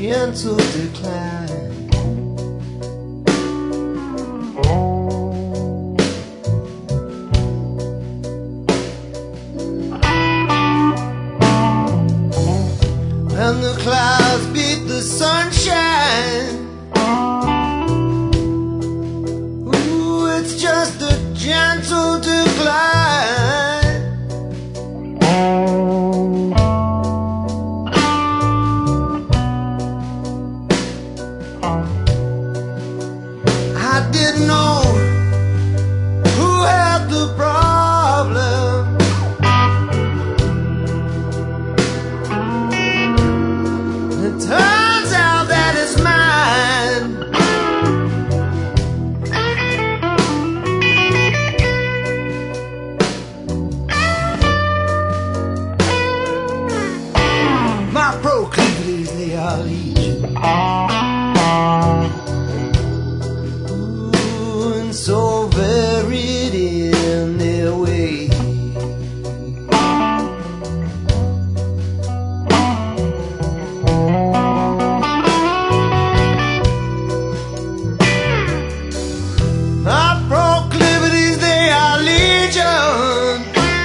gentle decline. When the clouds beat the sunshine, ooh, it's just a gentle decline. I didn't know who had the problem. It turns out that it's mine. My proclivities, they are legion. Ooh, and so varied in their way. My proclivities, they are legion,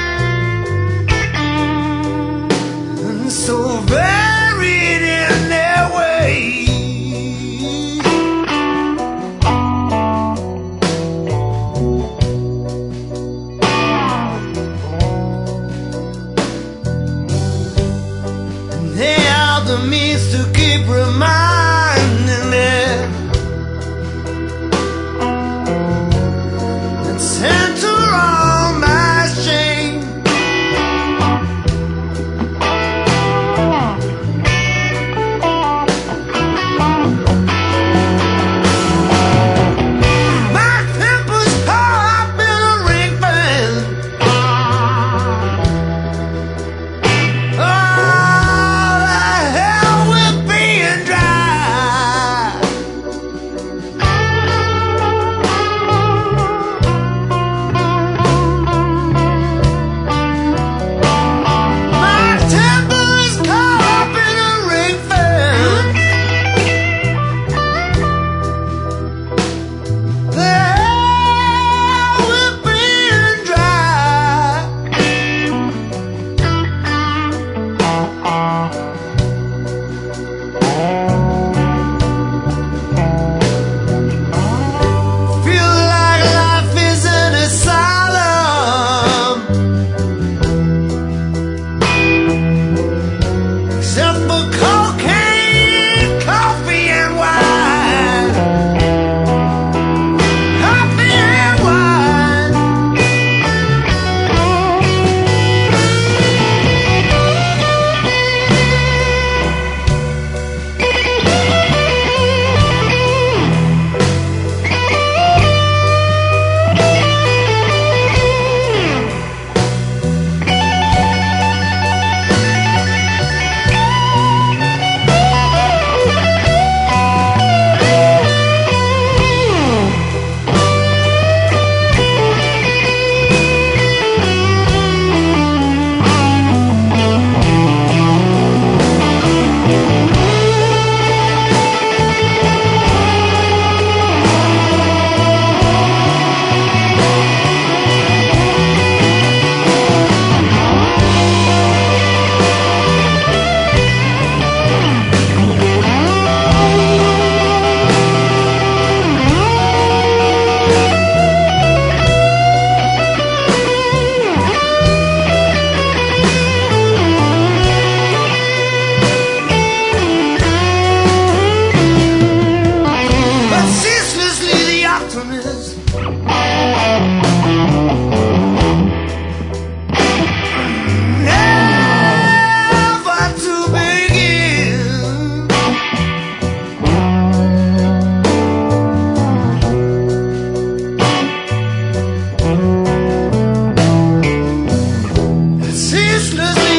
and so varied in their way. And they are the means to keep reminding me center on my shame. My temper's caught up in a ring band. Oh, the hell with being dry. My temper is caught up in a ring fence. The hell with being dry. Feel like life is an asylum, except for cocaine, coffee, and wine. Coffee and wine. But ceaselessly the optimist never to begin. Ceaselessly